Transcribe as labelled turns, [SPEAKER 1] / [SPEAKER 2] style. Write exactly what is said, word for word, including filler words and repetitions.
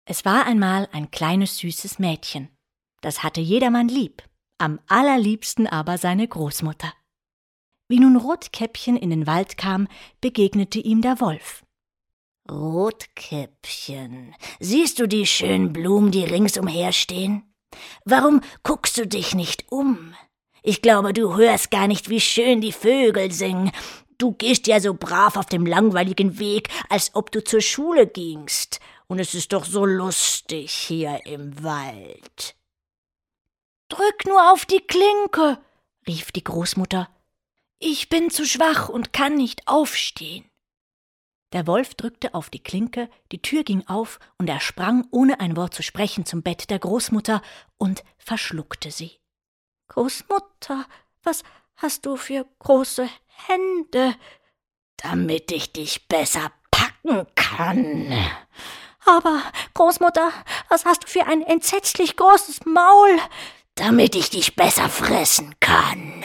[SPEAKER 1] Es war einmal ein kleines süßes Mädchen. Das hatte jedermann lieb, am allerliebsten aber seine Großmutter. Wie nun Rotkäppchen in den Wald kam, begegnete ihm der Wolf.
[SPEAKER 2] »Rotkäppchen, siehst du die schönen Blumen, die ringsumher stehen? Warum guckst du dich nicht um? Ich glaube, du hörst gar nicht, wie schön die Vögel singen. Du gehst ja so brav auf dem langweiligen Weg, als ob du zur Schule gingst. Und es ist doch so lustig hier im Wald.«
[SPEAKER 1] »Drück nur auf die Klinke«, rief die Großmutter. »Ich bin zu schwach und kann nicht aufstehen.« Der Wolf drückte auf die Klinke, die Tür ging auf, und er sprang, ohne ein Wort zu sprechen, zum Bett der Großmutter und verschluckte sie. »Großmutter, was hast du für große Hände?«
[SPEAKER 2] »Damit ich dich besser packen kann.«
[SPEAKER 1] »Aber, Großmutter, was hast du für ein entsetzlich großes Maul?«
[SPEAKER 2] »Damit ich dich besser fressen kann.«